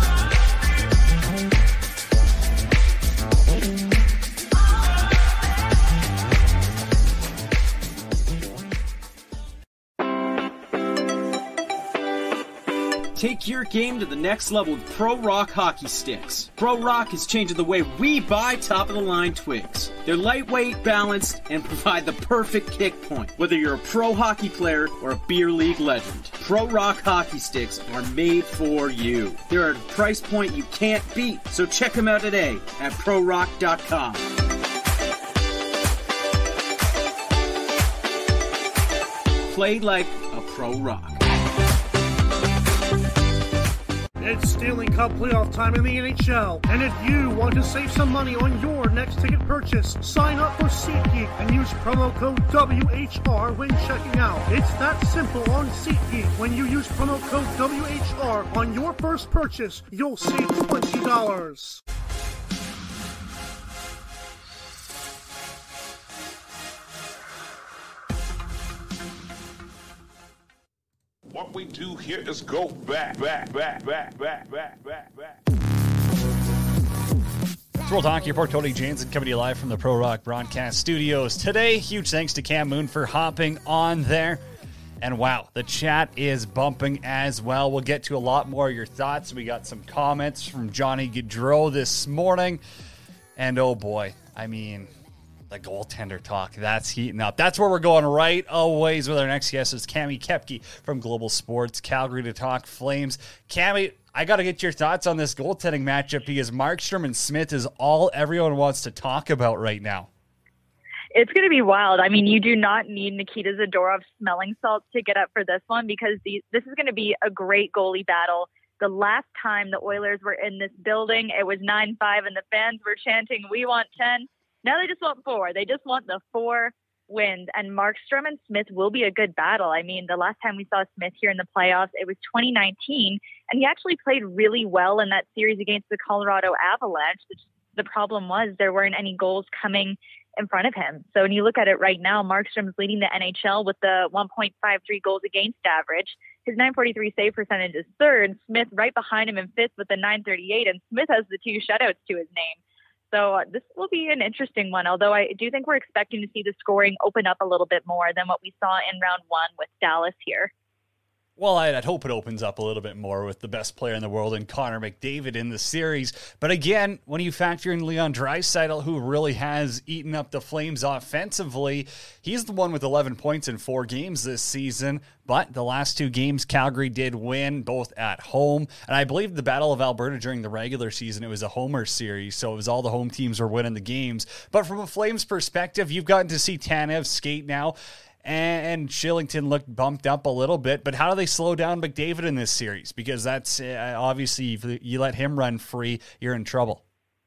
Take your game to the next level with Pro Rock hockey sticks. Pro Rock is changing the way we buy top-of-the-line twigs. They're lightweight, balanced, and provide the perfect kick point, whether you're a pro hockey player or a beer league legend. Pro Rock hockey sticks are made for you. They're at a price point you can't beat, so check them out today at pro rock dot com. Play like a Pro Rock. It's Stanley Cup playoff time in the N H L, and if you want to save some money on your next ticket purchase, sign up for SeatGeek and use promo code W H R when checking out. It's that simple on SeatGeek. When you use promo code W H R on your first purchase, you'll save twenty dollars. What we do here is go back, back, back, back, back, back, back, back. It's World Hockey Report. Cody Jansen coming to you live from the Pro Rock Broadcast Studios. Today, huge thanks to Cam Moon for hopping on there. And wow, the chat is bumping as well. We'll get to a lot more of your thoughts. We got some comments from Johnny Gaudreau this morning. And oh boy, I mean, the goaltender talk, that's heating up. That's where we're going right away with our next guest. Is Cami Kepke from Global Sports Calgary to talk Flames. Cami, I got to get your thoughts on this goaltending matchup because Markstrom and Smith is all everyone wants to talk about right now. It's going to be wild. I mean, you do not need Nikita Zadorov smelling salts to get up for this one because the, this is going to be a great goalie battle. The last time the Oilers were in this building, it was nine five and the fans were chanting, "We want ten." Now they just want four. They just want the four wins. And Markstrom and Smith will be a good battle. I mean, the last time we saw Smith here in the playoffs, it was twenty nineteen. And he actually played really well in that series against the Colorado Avalanche. The problem was there weren't any goals coming in front of him. So when you look at it right now, Markstrom's leading the N H L with the one point five three goals against average. His nine forty-three save percentage is third. Smith right behind him in fifth with the nine thirty-eight. And Smith has the two shutouts to his name. So uh, this will be an interesting one, although I do think we're expecting to see the scoring open up a little bit more than what we saw in round one with Dallas here. Well, I'd, I'd hope it opens up a little bit more with the best player in the world and Connor McDavid in the series. But again, when you factor in Leon Draisaitl, who really has eaten up the Flames offensively, he's the one with eleven points in four games this season. But the last two games, Calgary did win, both at home. And I believe the Battle of Alberta during the regular season, it was a homer series, so it was all the home teams were winning the games. But from a Flames perspective, you've gotten to see Tanev skate now. And Shillington looked bumped up a little bit, but how do they slow down McDavid in this series? Because that's uh, obviously, if you let him run free, you're in trouble.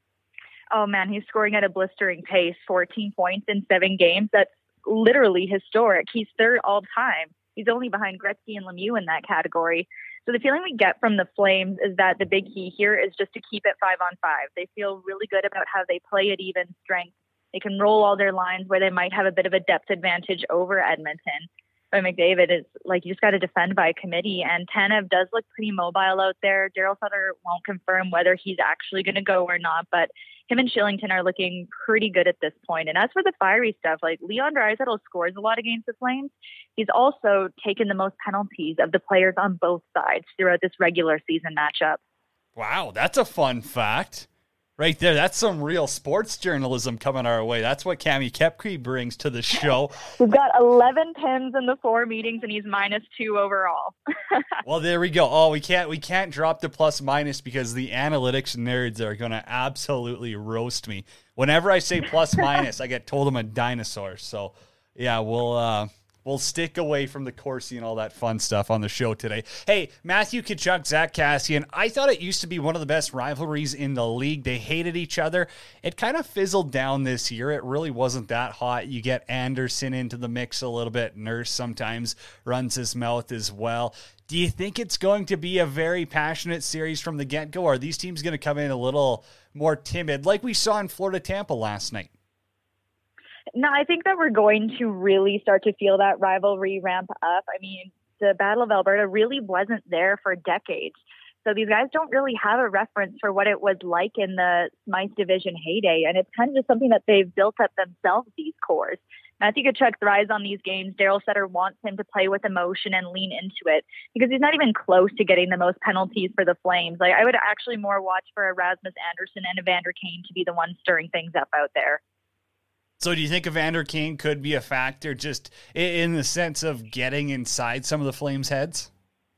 Oh, man, he's scoring at a blistering pace, fourteen points in seven games. That's literally historic. He's third all time. He's only behind Gretzky and Lemieux in that category. So the feeling we get from the Flames is that the big key here is just to keep it five on five. They feel really good about how they play at even strength. They can roll all their lines where they might have a bit of a depth advantage over Edmonton. But McDavid is like, you just got to defend by committee. And Tanev does look pretty mobile out there. Daryl Sutter won't confirm whether he's actually going to go or not, but him and Shillington are looking pretty good at this point. And as for the fiery stuff, like Leon Draisaitl scores a lot against the Flames. He's also taken the most penalties of the players on both sides throughout this regular season matchup. Wow, that's a fun fact. Right there, that's some real sports journalism coming our way. That's what Cami Kepke brings to the show. We've got eleven pins in the four meetings, and he's minus two overall. Well, there we go. Oh, we can't we can't drop the plus minus because the analytics nerds are going to absolutely roast me. Whenever I say plus minus, I get told I'm a dinosaur. So, yeah, we'll uh, we'll stick away from the Corsi and all that fun stuff on the show today. Hey, Matthew Tkachuk, Zach Kassian, I thought it used to be one of the best rivalries in the league. They hated each other. It kind of fizzled down this year. It really wasn't that hot. You get Anderson into the mix a little bit. Nurse sometimes runs his mouth as well. Do you think it's going to be a very passionate series from the get-go? Or are these teams going to come in a little more timid like we saw in Florida Tampa last night? No, I think that we're going to really start to feel that rivalry ramp up. I mean, the Battle of Alberta really wasn't there for decades. So these guys don't really have a reference for what it was like in the Smythe Division heyday. And it's kind of just something that they've built up themselves, these cores. Matthew Tkachuk thrives on these games. Daryl Sutter wants him to play with emotion and lean into it because he's not even close to getting the most penalties for the Flames. Like, I would actually more watch for Erasmus Anderson and Evander Kane to be the ones stirring things up out there. So do you think Evander Kane could be a factor just in the sense of getting inside some of the Flames' heads?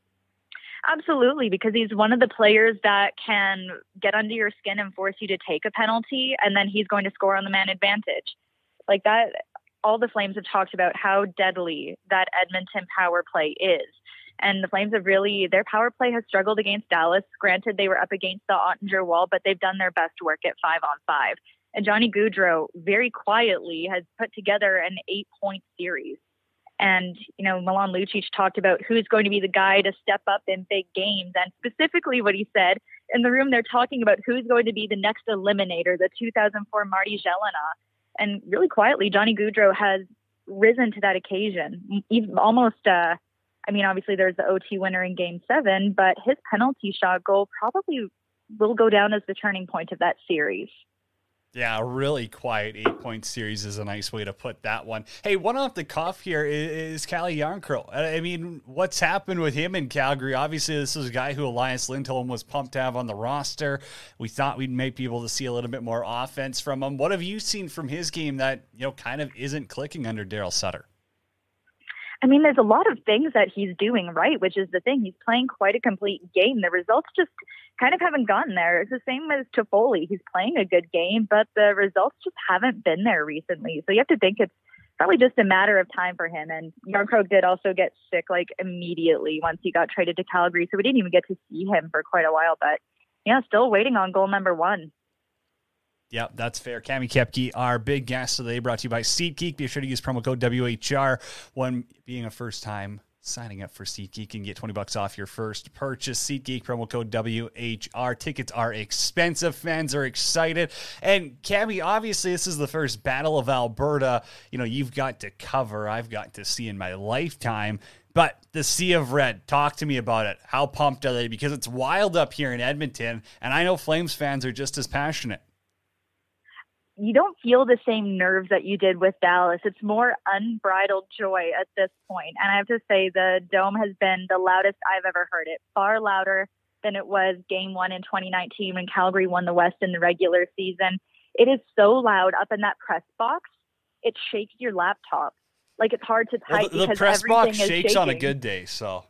Absolutely, because he's one of the players that can get under your skin and force you to take a penalty, and then he's going to score on the man advantage. Like that, all the Flames have talked about how deadly that Edmonton power play is. And the Flames have really, their power play has struggled against Dallas. Granted, they were up against the Ottinger wall, but they've done their best work at five on five. And Johnny Gaudreau very quietly has put together an eight-point series. And, you know, Milan Lucic talked about who's going to be the guy to step up in big games. And specifically what he said, in the room they're talking about who's going to be the next eliminator, the two thousand four Marty Gelinas. And really quietly, Johnny Gaudreau has risen to that occasion. Even almost, uh, I mean, obviously there's the O T winner in game seven, but his penalty shot goal probably will go down as the turning point of that series. Yeah, a really quiet eight-point series is a nice way to put that one. Hey, one off the cuff here is, is Calle Jarnkrok. I mean, what's happened with him in Calgary? Obviously, this is a guy who Elias Lindholm was pumped to have on the roster. We thought we'd may be able to see a little bit more offense from him. What have you seen from his game that, you know, kind of isn't clicking under Daryl Sutter? I mean, there's a lot of things that he's doing right, which is the thing. He's playing quite a complete game. The results just kind of haven't gotten there. It's the same as Toffoli. He's playing a good game, but the results just haven't been there recently. So you have to think it's probably just a matter of time for him. And Jarnkrok did also get sick like immediately once he got traded to Calgary. So we didn't even get to see him for quite a while. But yeah, still waiting on goal number one. Yep, that's fair. Cami Kepke, our big guest today, brought to you by SeatGeek. Be sure to use promo code W H R when being a first-time signing up for SeatGeek and get twenty bucks off your first purchase. SeatGeek, promo code W H R. Tickets are expensive. Fans are excited. And Cami, obviously, this is the first Battle of Alberta. You know, you've got to cover. I've got to see in my lifetime. But the Sea of Red, talk to me about it. How pumped are they? Because it's wild up here in Edmonton, and I know Flames fans are just as passionate. you don't feel the same nerves that you did with Dallas. It's more unbridled joy at this point. And I have to say the Dome has been the loudest I've ever heard it, far louder than it was game one in twenty nineteen when Calgary won the West in the regular season. It is so loud up in that press box, it shakes your laptop. Like it's hard to type well, the, the because press everything box is shakes shaking. on a good day, so...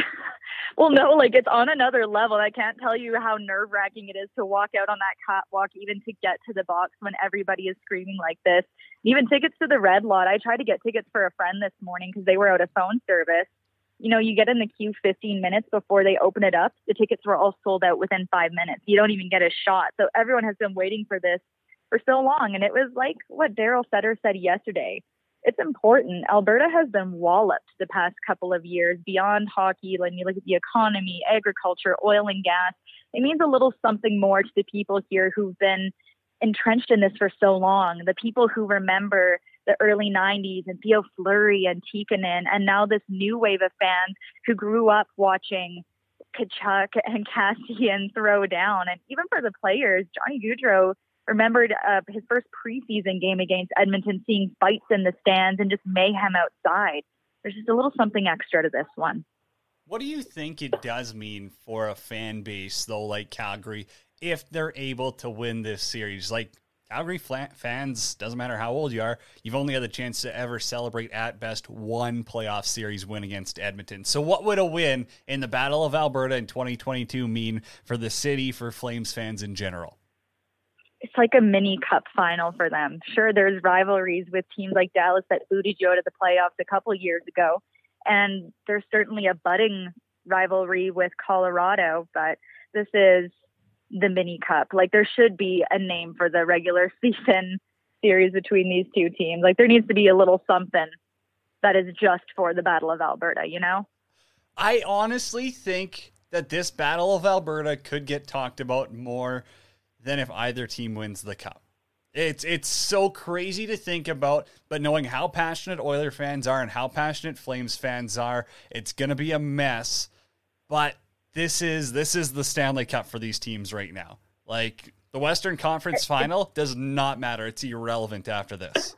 Well, no, like it's on another level. I can't tell you how nerve-wracking it is to walk out on that catwalk, even to get to the box when everybody is screaming like this. Even tickets to the Red Lot. I tried to get tickets for a friend this morning because they were out of phone service. You know, you get in the queue fifteen minutes before they open it up. The tickets were all sold out within five minutes. You don't even get a shot. So everyone has been waiting for this for so long. And it was like what Daryl Sutter said yesterday. It's important. Alberta has been walloped the past couple of years beyond hockey. When you look at the economy, agriculture, oil and gas, it means a little something more to the people here who've been entrenched in this for so long. The people who remember the early nineties and Theo Fleury and Tikkanen, and now this new wave of fans who grew up watching Tkachuk and Kassian throw down. And even for the players, Johnny Gaudreau remembered uh, his first preseason game against Edmonton, seeing fights in the stands and just mayhem outside. There's just a little something extra to this one. What do you think it does mean for a fan base, though, like Calgary, if they're able to win this series? Like, Calgary fans, doesn't matter how old you are, you've only had the chance to ever celebrate, at best, one playoff series win against Edmonton. So what would a win in the Battle of Alberta in twenty twenty-two mean for the city, for Flames fans in general? It's like a mini cup final for them. Sure, there's rivalries with teams like Dallas that booted you out of the playoffs a couple of years ago. And there's certainly a budding rivalry with Colorado, but this is the mini cup. Like there should be a name for the regular season series between these two teams. Like there needs to be a little something that is just for the Battle of Alberta, you know? I honestly think that this Battle of Alberta could get talked about more than if either team wins the cup. It's it's so crazy to think about, but knowing how passionate Oiler fans are and how passionate Flames fans are, it's going to be a mess. But this is this is the Stanley Cup for these teams right now. Like the Western Conference Final does not matter. It's irrelevant after this.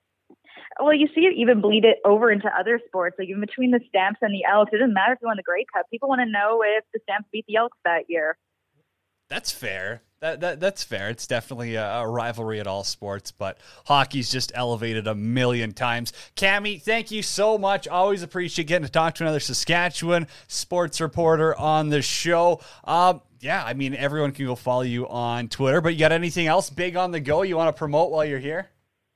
Well, you see it even bleed it over into other sports, like even between the Stamps and the Elks. It doesn't matter if you won the Grey Cup. People want to know if the Stamps beat the Elks that year. That's fair. That, that That's fair. It's definitely a, a rivalry at all sports, but hockey's just elevated a million times. Cammy, thank you so much. Always appreciate getting to talk to another Saskatchewan sports reporter on the show. Um, yeah, I mean, everyone can go follow you on Twitter, but you got anything else big on the go you want to promote while you're here?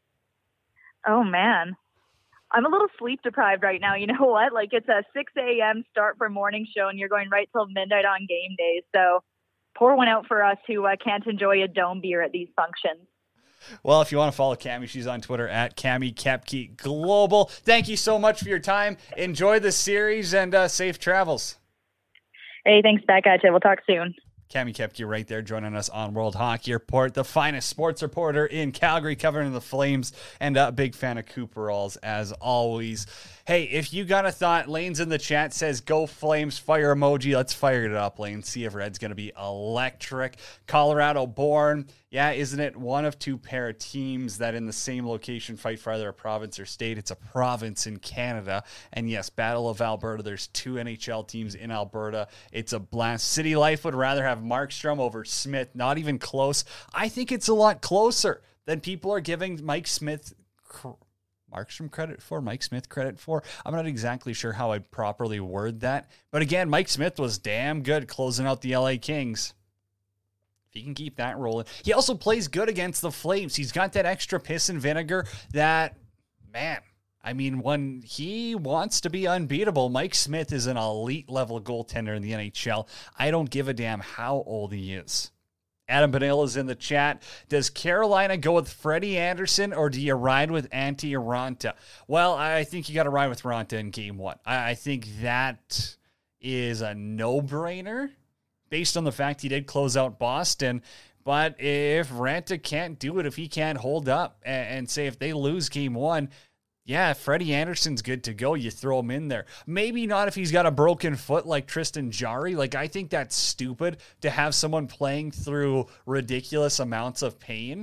Oh, man. I'm a little sleep deprived right now. You know what? Like it's a six a.m. start for morning show, and you're going right till midnight on game day, so pour one out for us who uh, can't enjoy a Dome beer at these functions. Well, if you want to follow Cammy, she's on Twitter at Cammy Kepke Global. Thank you so much for your time. Enjoy the series and uh, safe travels. Hey, thanks back at you. We'll talk soon. Cammy Kepke right there joining us on World Hockey Report, the finest sports reporter in Calgary, covering the Flames, and a big fan of Cooperalls as always. Hey, if you got a thought, Lane's in the chat, says go Flames, fire emoji. Let's fire it up, Lane. See if Red's going to be electric. Colorado born. Yeah, isn't it one of two pair of teams that in the same location fight for either a province or state? It's a province in Canada. And yes, Battle of Alberta. There's two N H L teams in Alberta. It's a blast. City Life would rather have Markstrom over Smith. Not even close. I think it's a lot closer than people are giving Mike Smith cr- Markstrom credit for, Mike Smith credit for. I'm not exactly sure how I'd properly word that. But again, Mike Smith was damn good closing out the L A Kings. If he can keep that rolling. He also plays good against the Flames. He's got that extra piss and vinegar that, man, I mean, when he wants to be unbeatable, Mike Smith is an elite level goaltender in the N H L. I don't give a damn how old he is. Adam Benil is in the chat. Does Carolina go with Freddie Anderson or do you ride with Antti Raanta? Well, I think you got to ride with Raanta in game one. I, I think that is a no-brainer based on the fact he did close out Boston. But if Raanta can't do it, if he can't hold up and, and say if they lose game one, yeah, Freddie Anderson's good to go. You throw him in there. Maybe not if he's got a broken foot like Tristan Jarry. Like, I think that's stupid to have someone playing through ridiculous amounts of pain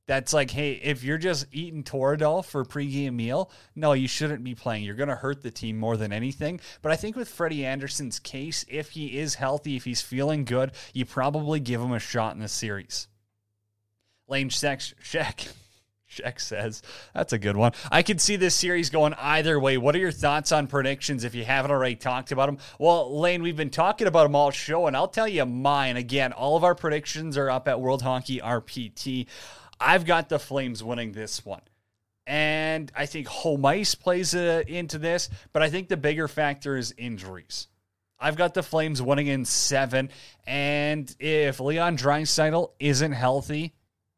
That's like, hey, if you're just eating Toradol for a pregame meal, no, you shouldn't be playing. You're going to hurt the team more than anything. But I think with Freddie Anderson's case, if he is healthy, if he's feeling good, you probably give him a shot in the series. Lane Sheck, Sheck, Sheck says, that's a good one. I could see this series going either way. What are your thoughts on predictions if you haven't already talked about them? Well, Lane, we've been talking about them all show, and I'll tell you mine. Again, all of our predictions are up at World Hockey R P T. I've got the Flames winning this one. And I think home ice plays uh, into this, but I think the bigger factor is injuries. I've got the Flames winning in seven, and if Leon Draisaitl isn't healthy,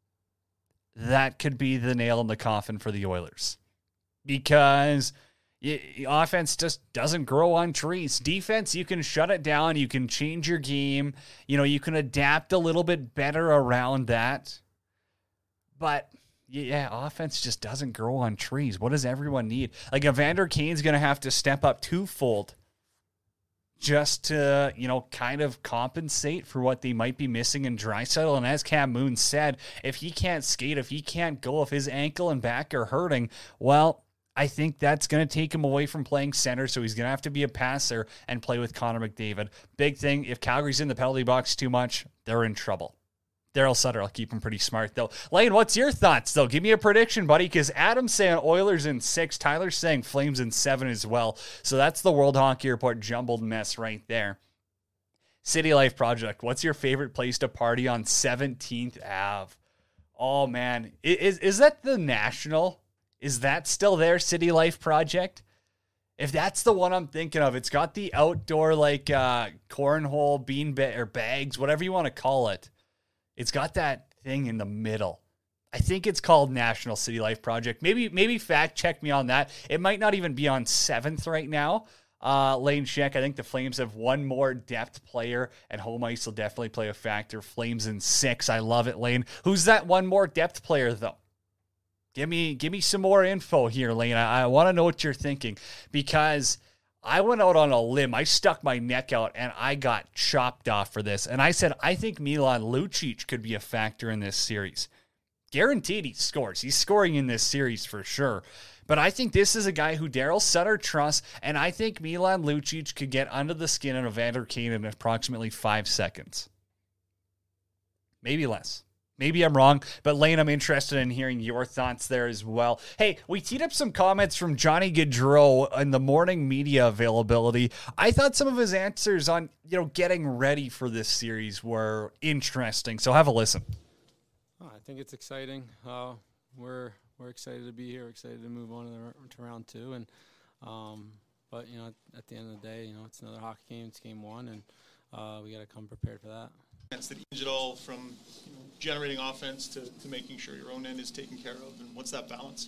that could be the nail in the coffin for the Oilers. Because y- offense just doesn't grow on trees. Defense, you can shut it down, you can change your game, you know, you can adapt a little bit better around that. But, yeah, offense just doesn't grow on trees. What does everyone need? Like, Evander Kane's going to have to step up twofold just to, you know, kind of compensate for what they might be missing in Draisaitl. And as Cam Moon said, if he can't skate, if he can't go, if his ankle and back are hurting, well, I think that's going to take him away from playing center, so he's going to have to be a passer and play with Connor McDavid. Big thing, if Calgary's in the penalty box too much, they're in trouble. Daryl Sutter will keep him pretty smart, though. Lane, what's your thoughts, though? Give me a prediction, buddy, because Adam's saying Oilers in six. Tyler's saying Flames in seven as well. So that's the World Hockey Report jumbled mess right there. City Life Project, what's your favorite place to party on seventeenth Avenue? Oh, man. Is, is that the National? Is that still there, City Life Project? If that's the one I'm thinking of, it's got the outdoor, like, uh, cornhole, bean ba- or bags, whatever you want to call it. It's got that thing in the middle. I think it's called National City Life Project. Maybe maybe fact check me on that. It might not even be on seventh right now. Uh, Lane Sheck, I think the Flames have one more depth player, and home ice will definitely play a factor. Flames in six. I love it, Lane. Who's that one more depth player, though? Give me give me some more info here, Lane. I, I want to know what you're thinking, because I went out on a limb. I stuck my neck out, and I got chopped off for this. And I said, I think Milan Lucic could be a factor in this series. Guaranteed he scores. He's scoring in this series for sure. But I think this is a guy who Daryl Sutter trusts, and I think Milan Lucic could get under the skin of Evander Kane in approximately five seconds. Maybe less. Maybe I'm wrong, but Lane, I'm interested in hearing your thoughts there as well. Hey, we teed up some comments from Johnny Gaudreau in the morning media availability. I thought some of his answers on, you know, getting ready for this series were interesting, so have a listen. Oh, I think it's exciting. Uh, we're we're excited to be here. We're excited to move on to, the, to round two, and um, but you know, at, at the end of the day, you know, it's another hockey game. It's game one, and uh, we got to come prepared for that. That you change it all from, you know, generating offense to, to making sure your own end is taken care of, and what's that balance?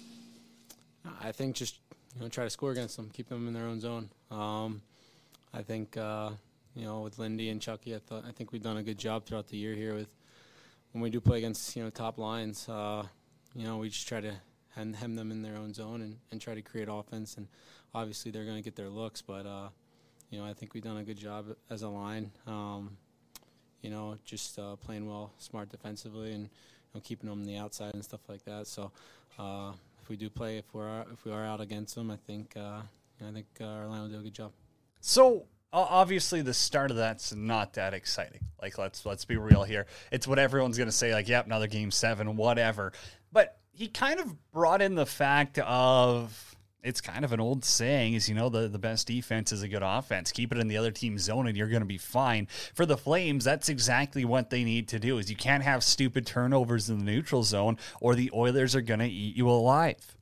I think just, you know, try to score against them, keep them in their own zone. Um, I think uh, you know, with Lindy and Chucky, I thought I think we've done a good job throughout the year here with when we do play against, you know, top lines. Uh, you know, we just try to hem, hem them in their own zone and, and try to create offense, and obviously they're going to get their looks, but uh, you know, I think we've done a good job as a line. Um, You know, just uh, playing well, smart defensively, and, you know, keeping them on the outside and stuff like that. So, uh, if we do play, if we're if we are out against them, I think uh, I think uh, our line will do a good job. So obviously, the start of that's not that exciting. Like, let's let's be real here. It's what everyone's gonna say. Like, yep, another game seven, whatever. But he kind of brought in the fact of, it's kind of an old saying is, you know, the, the best defense is a good offense. Keep it in the other team's zone and you're going to be fine. For the Flames, that's exactly what they need to do, is you can't have stupid turnovers in the neutral zone or the Oilers are going to eat you alive.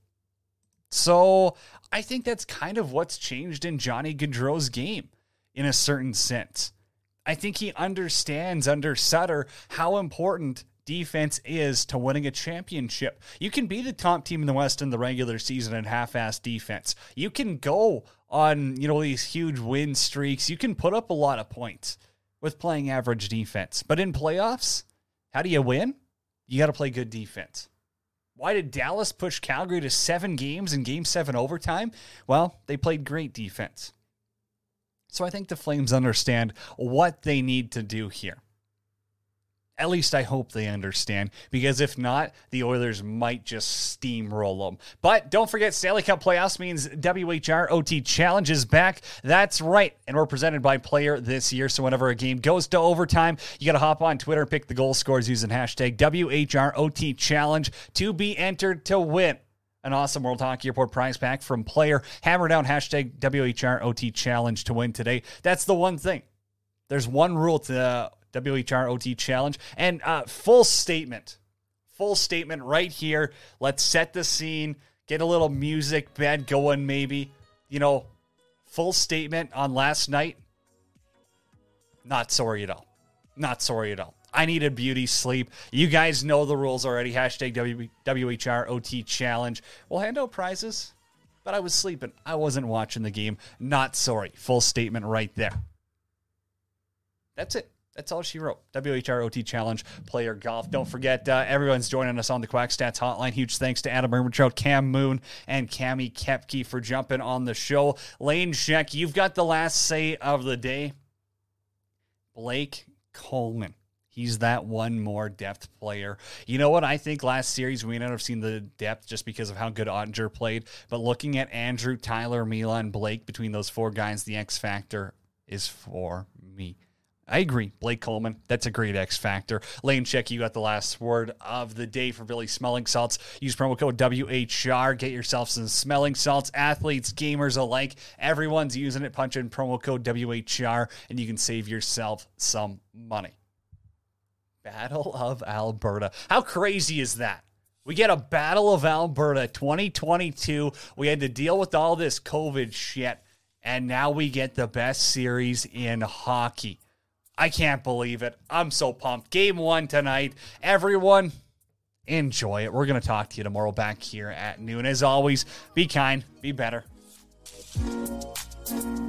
So I think that's kind of what's changed in Johnny Gaudreau's game in a certain sense. I think he understands under Sutter how important defense is to winning a championship. You can be the top team in the West in the regular season and half-ass defense. You can go on, you know, these huge win streaks. You can put up a lot of points with playing average defense. But in playoffs, how do you win? You got to play good defense. Why did Dallas push Calgary to seven games in game seven overtime? Well, they played great defense. So I think the Flames understand what they need to do here. At least I hope they understand, because if not, the Oilers might just steamroll them. But don't forget, Stanley Cup playoffs means W H R O T Challenge is back. That's right, and we're presented by Player this year, so whenever a game goes to overtime, you got to hop on Twitter and pick the goal scores using hashtag W H R O T Challenge to be entered to win an awesome World Hockey Report prize pack from Player. Hammer down hashtag W H R O T Challenge to win today. That's the one thing. There's one rule to uh, W H R O T Challenge. And uh, full statement. Full statement right here. Let's set the scene. Get a little music bed going maybe. You know, full statement on last night. Not sorry at all. Not sorry at all. I needed beauty sleep. You guys know the rules already. Hashtag w- W H R O T Challenge. We'll hand out prizes, but I was sleeping. I wasn't watching the game. Not sorry. Full statement right there. That's it. That's all she wrote. W H R O T Challenge, Player Golf. Don't forget, uh, everyone's joining us on the Quack Stats Hotline. Huge thanks to Adam Ermentrout, Cam Moon, and Cami Kepke for jumping on the show. Lane Sheck, you've got the last say of the day. Blake Coleman. He's that one more depth player. You know what? I think last series we may not have seen the depth just because of how good Ottinger played. But looking at Andrew, Tyler, Mila, and Blake, between those four guys, the X factor is for me. I agree. Blake Coleman, that's a great X factor. Lane Check, you got the last word of the day for Billy Smelling Salts. Use promo code W H R. Get yourself some smelling salts. Athletes, gamers alike, everyone's using it. Punch in promo code W H R, and you can save yourself some money. Battle of Alberta. How crazy is that? We get a Battle of Alberta twenty twenty-two. We had to deal with all this COVID shit, and now we get the best series in hockey. I can't believe it. I'm so pumped. Game one tonight. Everyone, enjoy it. We're going to talk to you tomorrow back here at noon. As always, be kind, be better.